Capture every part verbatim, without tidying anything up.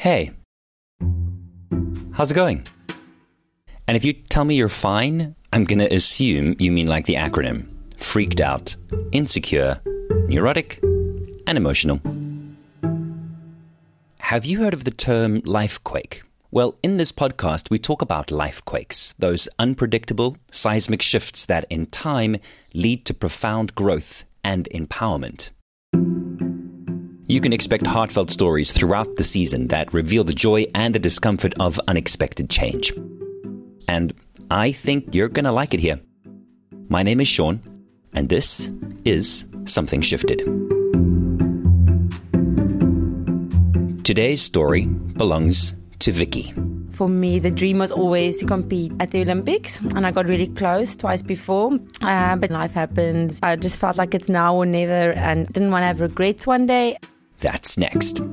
Hey, how's it going? And if you tell me you're fine, I'm going to assume you mean like the acronym: freaked out, insecure, neurotic, and emotional. Have you heard of the term lifequake? Well, in this podcast, we talk about lifequakes, those unpredictable seismic shifts that in time lead to profound growth and empowerment. You can expect heartfelt stories throughout the season that reveal the joy and the discomfort of unexpected change. And I think you're going to like it here. My name is Sean, and this is Something Shifted. Today's story belongs to Vicky. For me, the dream was always to compete at the Olympics, and I got really close twice before, uh, but life happens. I just felt like it's now or never and didn't want to have regrets one day. That's next.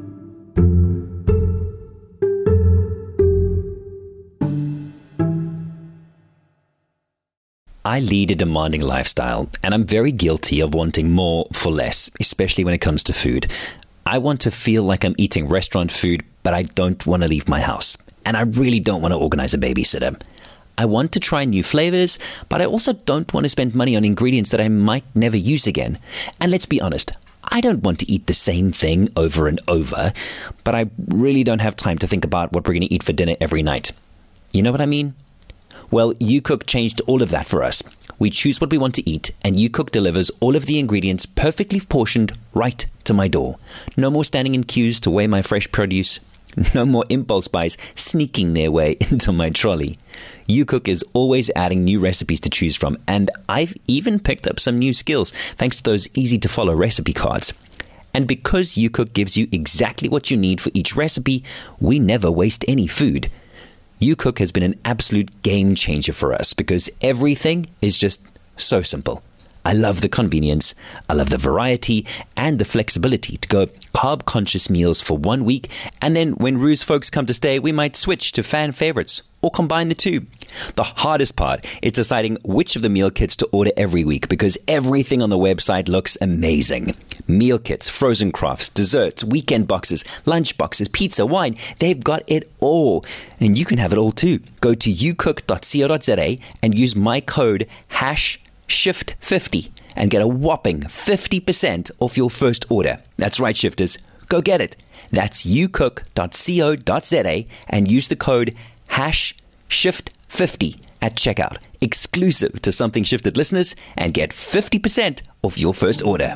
I lead a demanding lifestyle, and I'm very guilty of wanting more for less, especially when it comes to food. I want to feel like I'm eating restaurant food, but I don't want to leave my house. And I really don't want to organize a babysitter. I want to try new flavors, but I also don't want to spend money on ingredients that I might never use again. And let's be honest, I don't want to eat the same thing over and over, but I really don't have time to think about what we're going to eat for dinner every night. You know what I mean? Well, YouCook changed all of that for us. We choose what we want to eat, and YouCook delivers all of the ingredients perfectly portioned right to my door. No more standing in queues to weigh my fresh produce. No more impulse buys sneaking their way into my trolley. YouCook is always adding new recipes to choose from, and I've even picked up some new skills thanks to those easy-to-follow recipe cards. And because YouCook gives you exactly what you need for each recipe, we never waste any food. YouCook has been an absolute game changer for us because everything is just so simple. I love the convenience, I love the variety, and the flexibility to go carb-conscious meals for one week, and then when Rue's folks come to stay, we might switch to fan favorites or combine the two. The hardest part is deciding which of the meal kits to order every week because everything on the website looks amazing. Meal kits, frozen crafts, desserts, weekend boxes, lunch boxes, pizza, wine, they've got it all. And you can have it all too. Go to you cook dot co dot za and use my code hash shift fifty and get a whopping fifty percent off your first order. That's right, shifters. Go get it. That's you cook dot co dot za and use the code hash shift fifty at checkout, exclusive to Something Shifted listeners, and get fifty percent off your first order.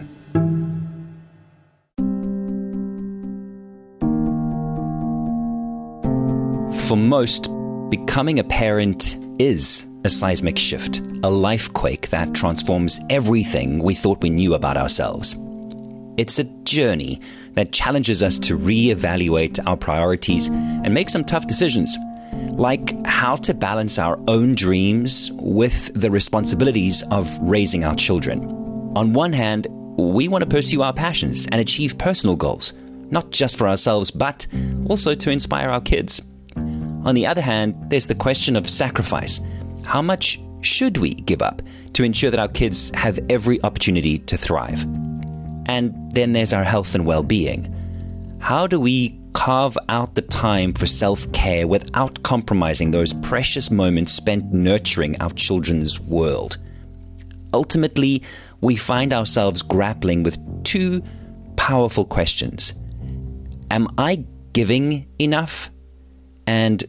For most, becoming a parent is a seismic shift, a lifequake that transforms everything we thought we knew about ourselves. It's a journey that challenges us to reevaluate our priorities and make some tough decisions, like how to balance our own dreams with the responsibilities of raising our children. On one hand, we want to pursue our passions and achieve personal goals, not just for ourselves, but also to inspire our kids. On the other hand, there's the question of sacrifice. How much should we give up to ensure that our kids have every opportunity to thrive? And then there's our health and well-being. How do we carve out the time for self-care without compromising those precious moments spent nurturing our children's world? Ultimately, we find ourselves grappling with two powerful questions. Am I giving enough? And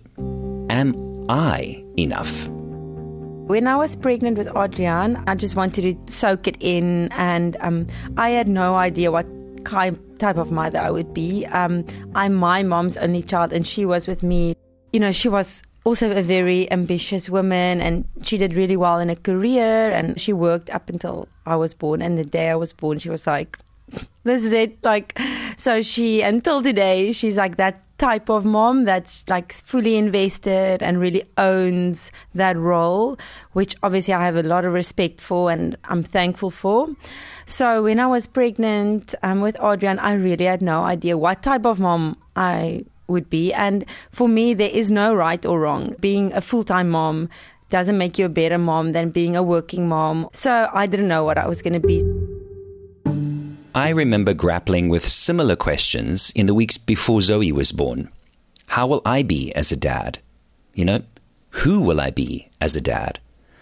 am I enough? When I was pregnant with Adrian, I just wanted to soak it in, and um, I had no idea what kind, type of mother I would be. Um, I'm my mom's only child, and she was with me. You know, she was also a very ambitious woman, and she did really well in her career, and she worked up until I was born, and the day I was born, she was like, this is it. Like, so she, until today, she's like that type of mom that's like fully invested and really owns that role, which obviously I have a lot of respect for and I'm thankful for. So when I was pregnant um, with Adrian, I really had no idea what type of mom I would be. And for me, there is no right or wrong. Being a full-time mom doesn't make you a better mom than being a working mom. So I didn't know what I was going to be. I remember grappling with similar questions in the weeks before Zoe was born. How will I be as a dad? You know, who will I be as a dad?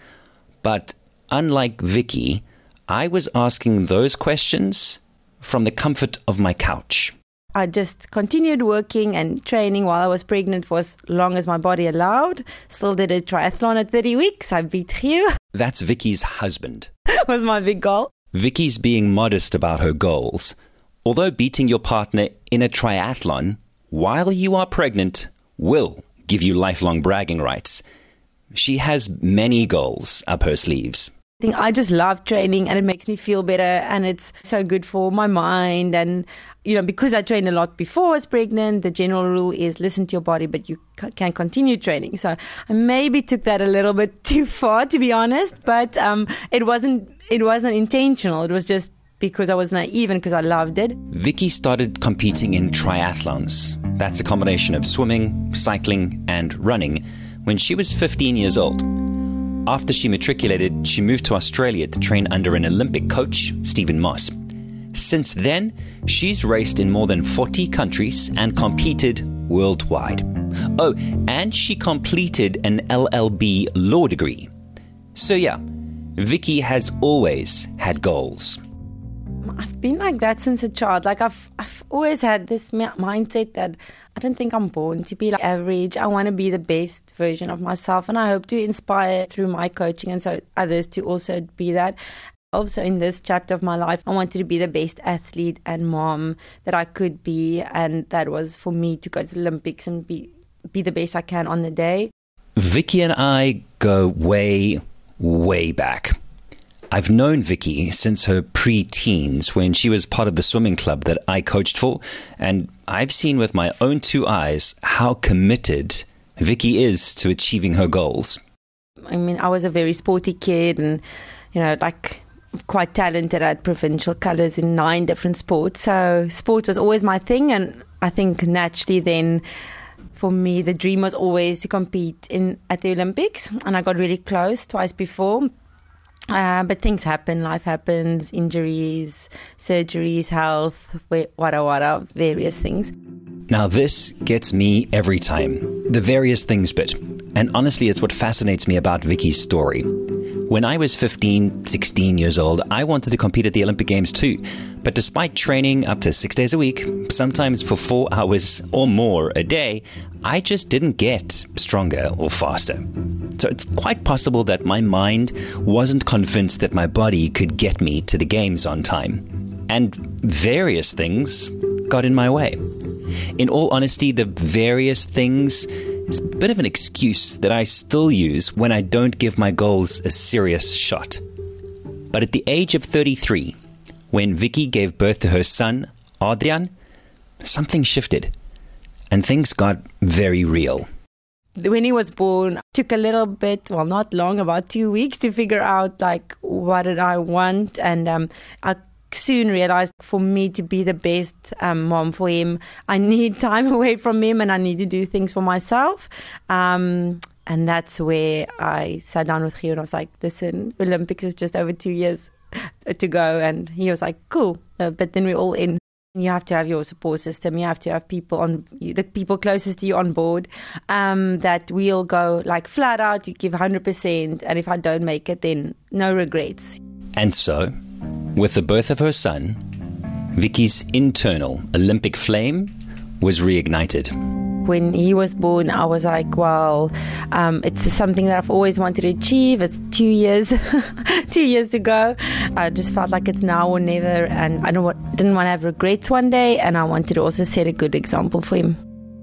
But unlike Vicky, I was asking those questions from the comfort of my couch. I just continued working and training while I was pregnant for as long as my body allowed. Still did a triathlon at thirty weeks. I beat you. That's Vicky's husband. Was my big goal. Vicky's being modest about her goals. Although beating your partner in a triathlon while you are pregnant will give you lifelong bragging rights, she has many goals up her sleeves. I just love training and it makes me feel better and it's so good for my mind. And, you know, because I trained a lot before I was pregnant, the general rule is listen to your body, but you c- can continue training. So I maybe took that a little bit too far, to be honest, but um, it wasn't it wasn't intentional. It was just because I was naive and because I loved it. Vicky started competing in triathlons. That's a combination of swimming, cycling, and running when she was fifteen years old. After she matriculated, she moved to Australia to train under an Olympic coach, Stephen Moss. Since then, she's raced in more than forty countries and competed worldwide. Oh, and she completed an L L B law degree. So yeah, Vicky has always had goals. I've been like that since a child. Like I've I've always had this mindset that I don't think I'm born to be like average. I want to be the best version of myself, and I hope to inspire through my coaching and so others to also be that. Also in this chapter of my life, I wanted to be the best athlete and mom that I could be, and that was for me to go to the Olympics and be be the best I can on the day. Vicky and I go way, way back. I've known Vicky since her pre-teens when she was part of the swimming club that I coached for, and I've seen with my own two eyes how committed Vicky is to achieving her goals. I mean, I was a very sporty kid and, you know, like quite talented at provincial colours in nine different sports. So sport was always my thing, and I think naturally then for me the dream was always to compete in at the Olympics, and I got really close twice before. Uh, but things happen, life happens, injuries, surgeries, health, wada wada, various things. Now this gets me every time, the various things bit. And honestly, it's what fascinates me about Vicky's story. When I was fifteen, sixteen years old, I wanted to compete at the Olympic Games too. But despite training up to six days a week, sometimes for four hours or more a day, I just didn't get stronger or faster. So it's quite possible that my mind wasn't convinced that my body could get me to the games on time. And various things got in my way. In all honesty, the various things is a bit of an excuse that I still use when I don't give my goals a serious shot. But at the age of thirty-three, when Vicky gave birth to her son, Adrian, something shifted and things got very real. When he was born, it took a little bit, well, not long, about two weeks to figure out, like, what did I want? And um, I soon realized for me to be the best um, mom for him, I need time away from him and I need to do things for myself. Um, and that's where I sat down with Gio and I was like, listen, Olympics is just over two years to go. And he was like, cool. Uh, but then we're all in. You have to have your support system. You have to have people on, the people closest to you on board, um, that we'll go like flat out, you give one hundred percent. And if I don't make it, then no regrets. And so, with the birth of her son, Vicky's internal Olympic flame was reignited. When he was born, I was like, well, um, it's something that I've always wanted to achieve. It's two years, two years to go. I just felt like it's now or never, and I don't want, didn't want to have regrets one day, and I wanted to also set a good example for him.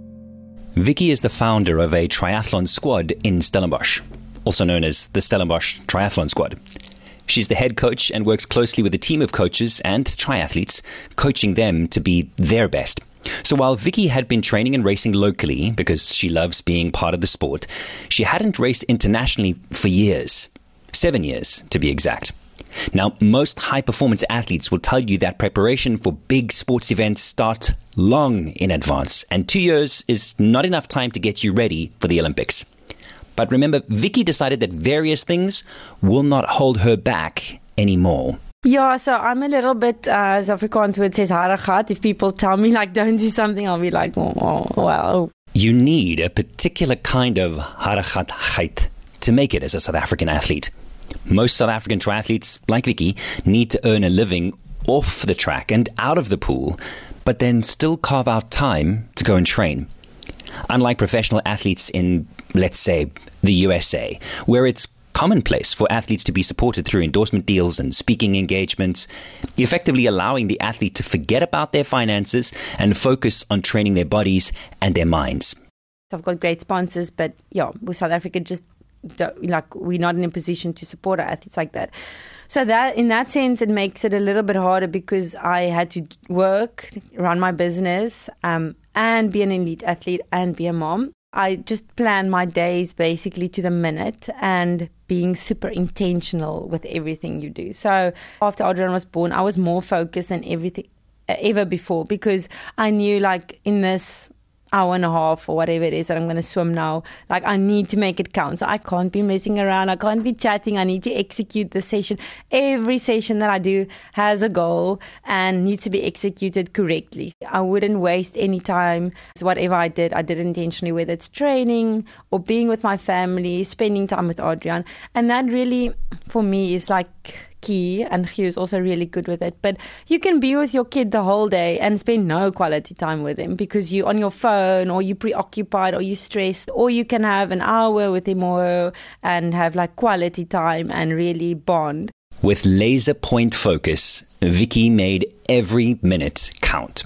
Vicky is the founder of a triathlon squad in Stellenbosch, also known as the Stellenbosch Triathlon Squad. She's the head coach and works closely with a team of coaches and triathletes, coaching them to be their best. So while Vicky had been training and racing locally because she loves being part of the sport, she hadn't raced internationally for years. Seven years, to be exact. Now, most high-performance athletes will tell you that preparation for big sports events start long in advance, and two years is not enough time to get you ready for the Olympics. But remember, Vicky decided that various things will not hold her back anymore. Yeah, so I'm a little bit, uh, as Afrikaans would say, harigheid. If people tell me, like, don't do something, I'll be like, oh, oh well. You need a particular kind of harigheid to make it as a South African athlete. Most South African triathletes, like Vicky, need to earn a living off the track and out of the pool, but then still carve out time to go and train. Unlike professional athletes in, let's say, the U S A, where it's commonplace for athletes to be supported through endorsement deals and speaking engagements, effectively allowing the athlete to forget about their finances and focus on training their bodies and their minds. I've got great sponsors, but yeah, with South Africa, just don't, like we're not in a position to support our athletes like that. So that, in that sense, it makes it a little bit harder because I had to work, run my business, um, and be an elite athlete and be a mom. I just plan my days basically to the minute and being super intentional with everything you do. So after Adrian was born, I was more focused than everything ever before because I knew like in this hour and a half or whatever it is that I'm going to swim now, like I need to make it count. So I can't be messing around. I can't be chatting. I need to execute the session. Every session that I do has a goal and needs to be executed correctly. I wouldn't waste any time. So whatever I did, I did intentionally, whether it's training or being with my family, spending time with Adrian. And that really, for me, is like key, and Hugh is also really good with it. But you can be with your kid the whole day and spend no quality time with him because you're on your phone or you're preoccupied or you're stressed, or you can have an hour with him or and have like quality time and really bond. With laser point focus, Vicky made every minute count.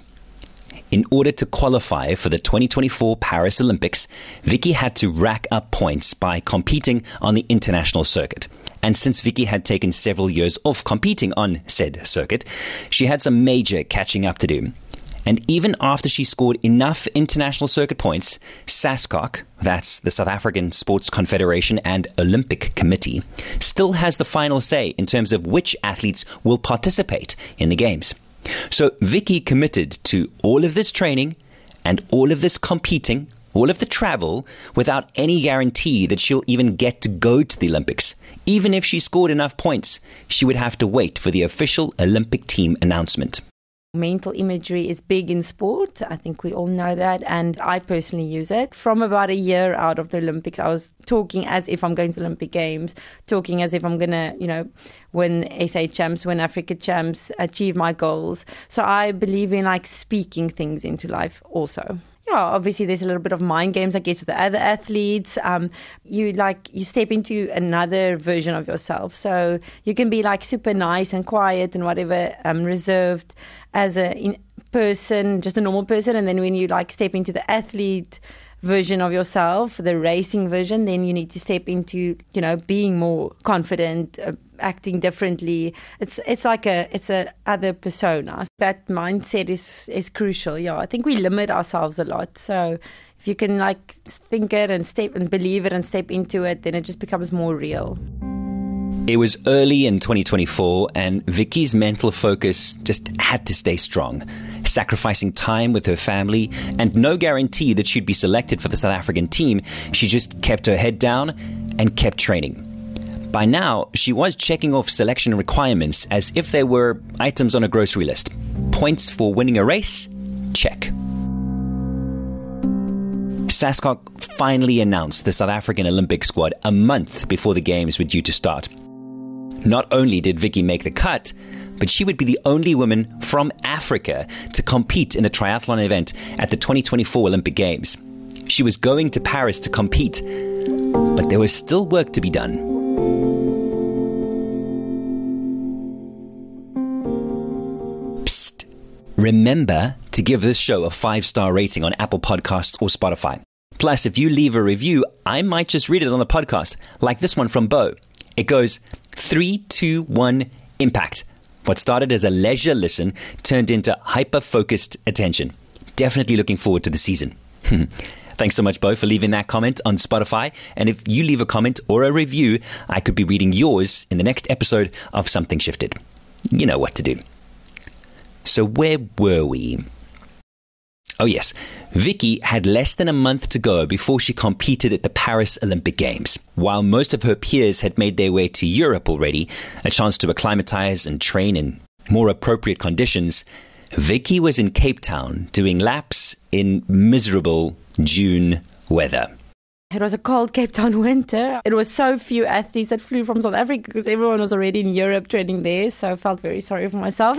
In order to qualify for the twenty twenty-four Paris Olympics, Vicky had to rack up points by competing on the international circuit. And since Vicky had taken several years off competing on said circuit, she had some major catching up to do. And even after she scored enough international circuit points, SASCOC, that's the South African Sports Confederation and Olympic Committee, still has the final say in terms of which athletes will participate in the Games. So Vicky committed to all of this training and all of this competing, all of the travel, without any guarantee that she'll even get to go to the Olympics. Even if she scored enough points, she would have to wait for the official Olympic team announcement. Mental imagery is big in sport. I think we all know that. And I personally use it. From about a year out of the Olympics, I was talking as if I'm going to the Olympic Games, talking as if I'm going to, you know, win S A champs, win Africa champs, achieve my goals. So I believe in like speaking things into life also. Yeah, obviously there's a little bit of mind games, I guess, with the other athletes. Um, you like you step into another version of yourself. So you can be like super nice and quiet and whatever, um, reserved as a in person, just a normal person. And then when you like step into the athlete version of yourself, the racing version, then you need to step into, you know, being more confident, uh, acting differently. It's it's like a it's a other persona. That mindset is is crucial. Yeah, I think we limit ourselves a lot. So if you can like think it and step and believe it and step into it, then it just becomes more real. It was early in twenty twenty-four, and Vicky's mental focus just had to stay strong, sacrificing time with her family and no guarantee that she'd be selected for the South African team. She just kept her head down and kept training. By now, she was checking off selection requirements as if they were items on a grocery list. Points for winning a race? Check. SASCOC finally announced the South African Olympic squad a month before the Games were due to start. Not only did Vicky make the cut, but she would be the only woman from Africa to compete in the triathlon event at the twenty twenty-four Olympic Games. She was going to Paris to compete, but there was still work to be done. Psst. Remember to give this show a five-star rating on Apple Podcasts or Spotify. Plus, if you leave a review, I might just read it on the podcast, like this one from Bo. It goes, three, two, one, impact. What started as a leisure listen turned into hyper-focused attention. Definitely looking forward to the season. Thanks so much, Bo, for leaving that comment on Spotify. And if you leave a comment or a review, I could be reading yours in the next episode of Something Shifted. You know what to do. So where were we? Oh yes, Vicky had less than a month to go before she competed at the Paris Olympic Games. While most of her peers had made their way to Europe already, a chance to acclimatize and train in more appropriate conditions, Vicky was in Cape Town doing laps in miserable June weather. It was a cold Cape Town winter. It was so few athletes that flew from South Africa because everyone was already in Europe training there. So I felt very sorry for myself.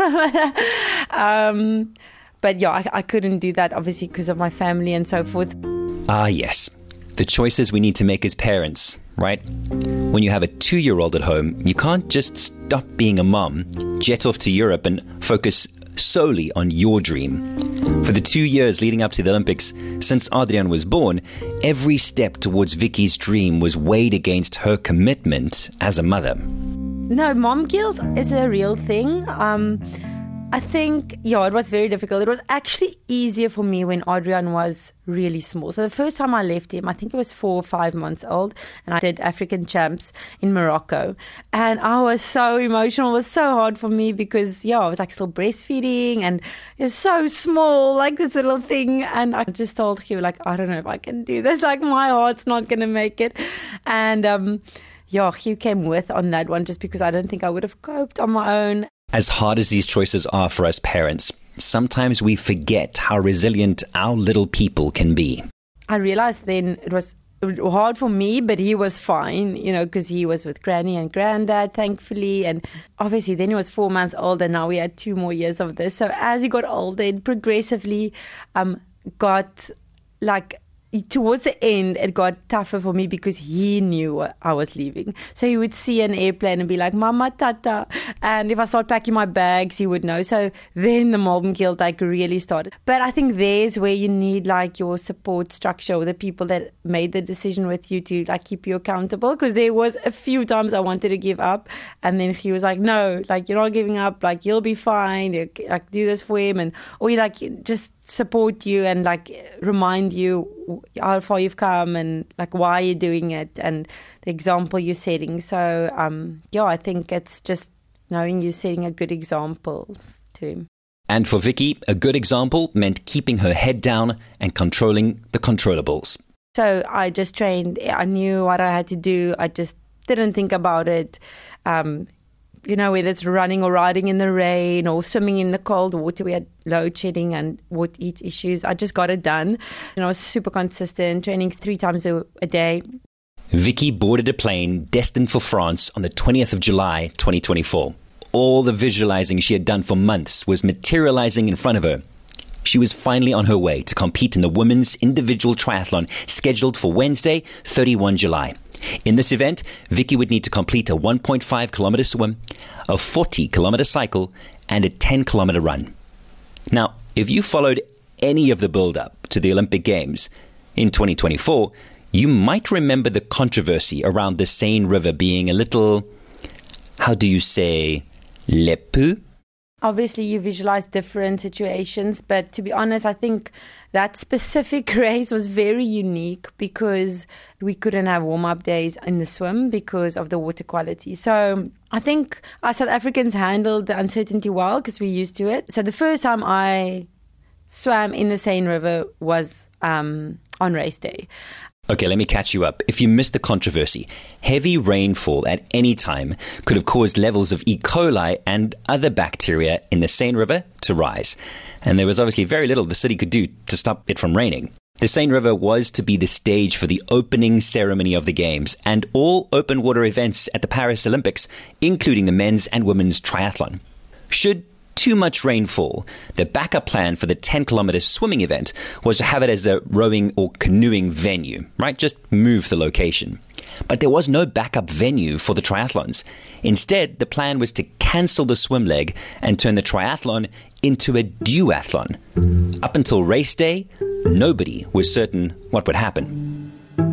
um, but yeah, I, I couldn't do that obviously because of my family and so forth. Ah, yes. The choices we need to make as parents, right? When you have a two-year-old at home, you can't just stop being a mom, jet off to Europe and focus solely on your dream. For the two years leading up to the Olympics, since Adriaan was born, every step towards Vicky's dream was weighed against her commitment as a mother. No, mom guilt is a real thing. Um, I think, yeah, it was very difficult. It was actually easier for me when Adriaan was really small. So the first time I left him, I think he was four or five months old, and I did African champs in Morocco. And I was so emotional. It was so hard for me because, yeah, I was like still breastfeeding and it's so small, like this little thing. And I just told Hugh, like, I don't know if I can do this. Like, my heart's not going to make it. And, um, yeah, Hugh came with on that one just because I don't think I would have coped on my own. As hard as these choices are for us parents, sometimes we forget how resilient our little people can be. I realized then it was hard for me, but he was fine, you know, because he was with Granny and Granddad, thankfully. And obviously then he was four months old and now we had two more years of this. So as he got older, it progressively um, got like... towards the end, it got tougher for me because he knew I was leaving. So he would see an airplane and be like, Mama, Tata. And if I start packing my bags, he would know. So then the mom guilt like really started. But I think there's where you need like your support structure or the people that made the decision with you to like keep you accountable. Because there was a few times I wanted to give up. And then he was like, no, like you're not giving up. Like you'll be fine. You, like do this for him. And or you like just support you and like remind you how far you've come and like why you're doing it and the example you're setting. So um yeah, I think it's just knowing you're setting a good example to him. And for Vicky, a good example meant keeping her head down and controlling the controllables. So I just trained. I knew what I had to do. I just didn't think about it. Um You know, whether it's running or riding in the rain or swimming in the cold water. We had load shedding and would eat issues. I just got it done. And I was super consistent, training three times a, a day. Vicky boarded a plane destined for France on the twentieth of July, twenty twenty-four. All the visualizing she had done for months was materializing in front of her. She was finally on her way to compete in the women's individual triathlon scheduled for Wednesday, thirty-first of July. In this event, Vicky would need to complete a one point five kilometer swim, a forty kilometer cycle, and a ten kilometer run. Now, if you followed any of the build-up to the Olympic Games in twenty twenty-four, you might remember the controversy around the Seine River being a little, how do you say, lepu? Obviously, you visualize different situations, but to be honest, I think that specific race was very unique because we couldn't have warm-up days in the swim because of the water quality. So I think us South Africans handled the uncertainty well because we're used to it. So the first time I swam in the Seine River was um, on race day. Okay, let me catch you up. If you missed the controversy, heavy rainfall at any time could have caused levels of E. coli and other bacteria in the Seine River to rise. And there was obviously very little the city could do to stop it from raining. The Seine River was to be the stage for the opening ceremony of the Games and all open water events at the Paris Olympics, including the men's and women's triathlon. Should too much rainfall, the backup plan for the ten kilometer swimming event was to have it as a rowing or canoeing venue, right? Just move the location. But there was no backup venue for the triathlons. Instead, the plan was to cancel the swim leg and turn the triathlon into a duathlon. Up until race day, nobody was certain what would happen.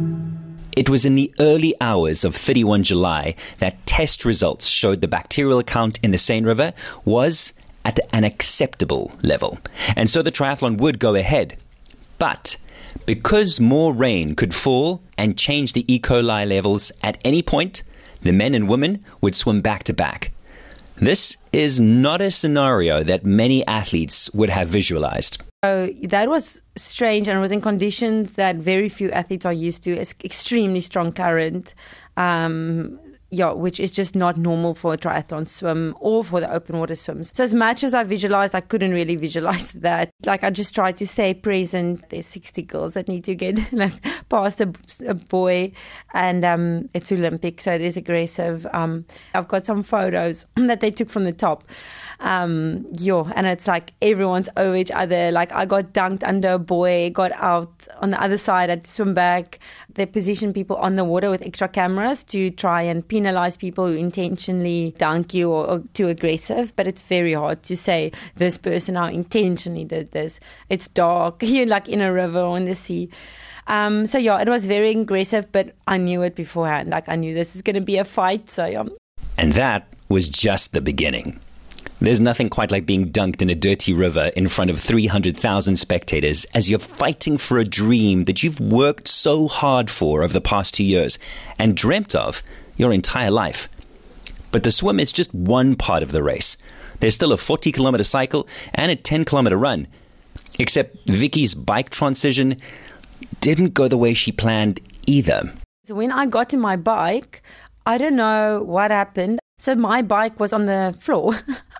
It was in the early hours of thirty-first of July that test results showed the bacterial count in the Seine River was at an acceptable level. And so the triathlon would go ahead. But because more rain could fall and change the E. coli levels at any point, the men and women would swim back to back. This is not a scenario that many athletes would have visualized. So that was strange and was in conditions that very few athletes are used to. It's extremely strong current. Um, yeah, which is just not normal for a triathlon swim or for the open water swims. So as much as I visualized, I couldn't really visualize that. Like, I just tried to stay present. There's sixty girls that need to get like past a, a boy, and um, it's Olympic, so it is aggressive. Um, I've got some photos that they took from the top. Um, yeah, and it's like everyone's over each other. Like, I got dunked under a boy, got out on the other side, I'd swim back. They position people on the water with extra cameras to try and penalize people who intentionally dunk you or, or too aggressive. But it's very hard to say this person now intentionally did this. It's dark, you're like in a river or in the sea. Um, so yeah, it was very aggressive, but I knew it beforehand. Like, I knew this is going to be a fight. So yeah. And that was just the beginning. There's nothing quite like being dunked in a dirty river in front of three hundred thousand spectators as you're fighting for a dream that you've worked so hard for over the past two years and dreamt of your entire life. But the swim is just one part of the race. There's still a forty kilometer cycle and a ten kilometer run. Except Vicky's bike transition didn't go the way she planned either. So when I got to my bike, I don't know what happened. So my bike was on the floor.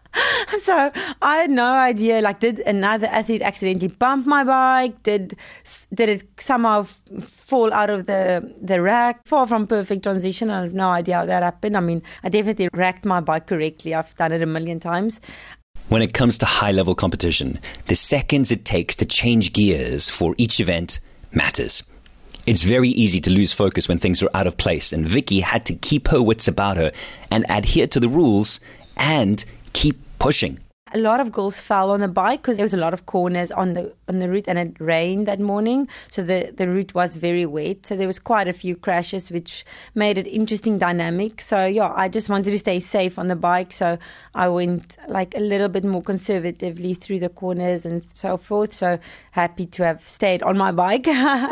So I had no idea, like, did another athlete accidentally bump my bike? Did did it somehow f- fall out of the, the rack? Far from perfect transition. I have no idea how that happened. I mean, I definitely racked my bike correctly. I've done it a million times. When it comes to high-level competition, the seconds it takes to change gears for each event matters. It's very easy to lose focus when things are out of place, and Vicky had to keep her wits about her and adhere to the rules and keep pushing. A lot of girls fell on the bike because there was a lot of corners on the on the route, and it rained that morning, so the, the route was very wet. So there was quite a few crashes, which made it interesting dynamic. So yeah, I just wanted to stay safe on the bike, so I went like a little bit more conservatively through the corners and so forth. So happy to have stayed on my bike.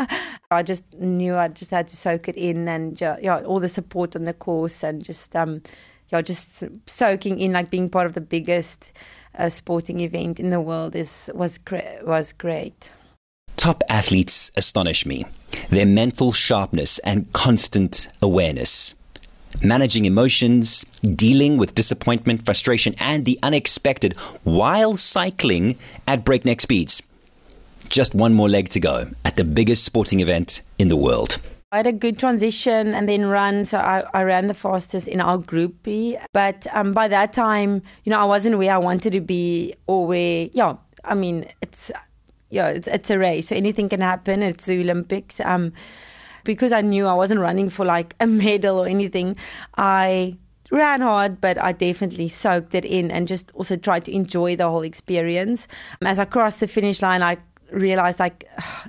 I just knew I just had to soak it in, and yeah, yeah all the support on the course, and just um yeah just soaking in, like being part of the biggest a sporting event in the world is was cre- was great. Top athletes astonish me. Their mental sharpness and constant awareness. Managing emotions, dealing with disappointment, frustration, and the unexpected while cycling at breakneck speeds. Just one more leg to go at the biggest sporting event in the world. I had a good transition and then run, so I, I ran the fastest in our group B. But um, by that time, you know, I wasn't where I wanted to be, or where, yeah, I mean, it's yeah, it's, it's a race, so anything can happen. It's the Olympics. Um, because I knew I wasn't running for like a medal or anything, I ran hard, but I definitely soaked it in and just also tried to enjoy the whole experience. As I crossed the finish line, I realized like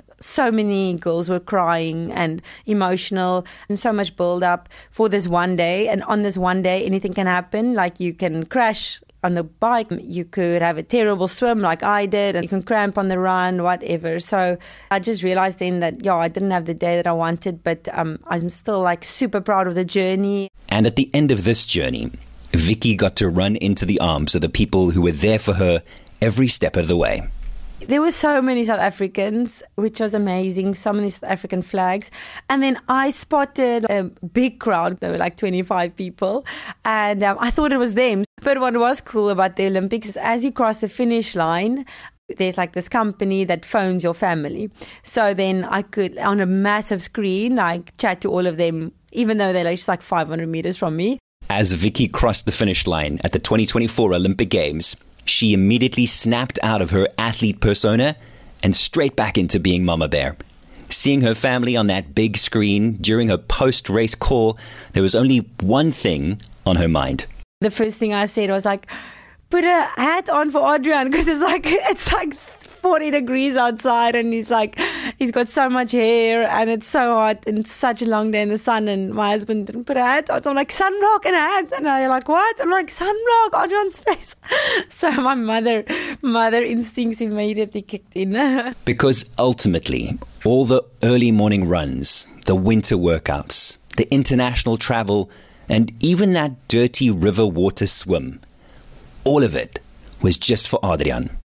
so many girls were crying and emotional, and so much build up for this one day. And on this one day, anything can happen. Like, you can crash on the bike, you could have a terrible swim like I did, and you can cramp on the run, whatever. So I just realized then that, yeah, I didn't have the day that I wanted, but um, I'm still like super proud of the journey. And at the end of this journey, Vicky got to run into the arms of the people who were there for her every step of the way. There were so many South Africans, which was amazing, so many South African flags. And then I spotted a big crowd. There were like twenty-five people. And um, I thought it was them. But what was cool about the Olympics is as you cross the finish line, there's like this company that phones your family. So then I could, on a massive screen, like chat to all of them, even though they're just like five hundred meters from me. As Vicky crossed the finish line at the twenty twenty-four Olympic Games, she immediately snapped out of her athlete persona and straight back into being Mama Bear. Seeing her family on that big screen during her post-race call, there was only one thing on her mind. The first thing I said was like, put a hat on for Adrian, because it's like it's like forty degrees outside, and he's like, he's got so much hair, and it's so hot, and it's such a long day in the sun, and my husband didn't put a hat on, so I'm like, sunblock and a hat, and I'm like, what? I'm like, sunblock, Adrian's face. So my mother, mother instincts immediately kicked in. Because ultimately, all the early morning runs, the winter workouts, the international travel, and even that dirty river water swim, all of it was just for Adrian.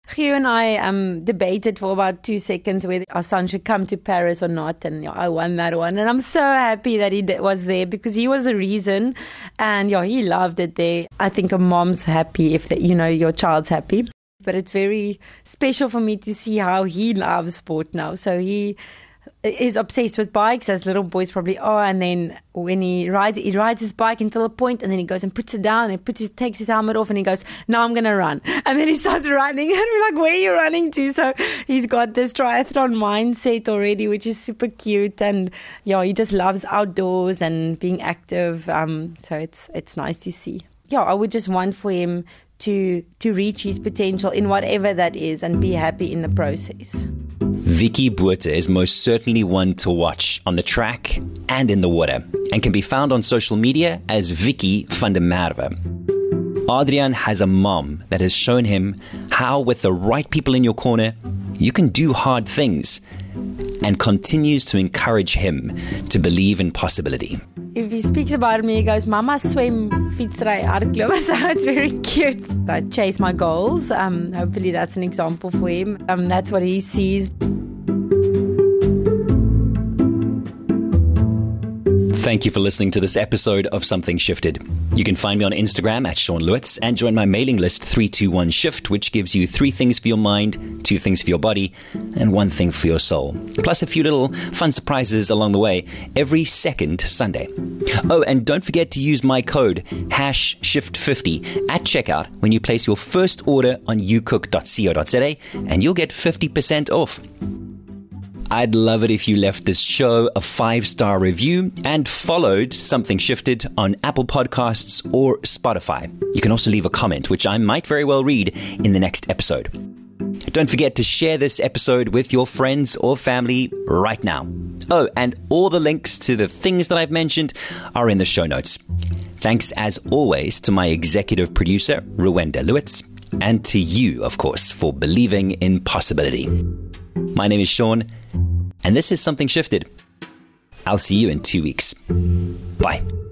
Hugh and I um, debated for about two seconds whether our son should come to Paris or not, and yeah, I won that one. And I'm so happy that he was there because he was the reason, and yeah, he loved it there. I think a mom's happy if the, you know your child's happy, but it's very special for me to see how he loves sport now. So he is obsessed with bikes, as little boys probably are, and then when he rides he rides his bike until a point, and then he goes and puts it down and puts his, takes his helmet off, and he goes, now I'm going to run. And then he starts running, and we're like, where are you running to? So he's got this triathlon mindset already, which is super cute, and yeah, he just loves outdoors and being active, um, so it's it's nice to see. Yeah, I would just want for him to to reach his potential in whatever that is and be happy in the process. Vicky Botha is most certainly one to watch on the track and in the water, and can be found on social media as Vicky van der Merwe. Adriaan has a mom that has shown him how, with the right people in your corner, you can do hard things, and continues to encourage him to believe in possibility. If he speaks about me, he goes, Mama swem, fietsry, hardloop. So it's very cute. I chase my goals. Um, hopefully that's an example for him. Um, that's what he sees. Thank you for listening to this episode of Something Shifted. You can find me on Instagram at Sean Lewitz and join my mailing list three two one Shift, which gives you three things for your mind, two things for your body, and one thing for your soul. Plus a few little fun surprises along the way every second Sunday. Oh, and don't forget to use my code hash shift fifty at checkout when you place your first order on you cook dot co dot za, and you'll get fifty percent off. I'd love it if you left this show a five-star review and followed Something Shifted on Apple Podcasts or Spotify. You can also leave a comment, which I might very well read in the next episode. Don't forget to share this episode with your friends or family right now. Oh, and all the links to the things that I've mentioned are in the show notes. Thanks, as always, to my executive producer, Rwenda Lewitz, and to you, of course, for believing in possibility. My name is Sean, and this is Something Shifted. I'll see you in two weeks. Bye.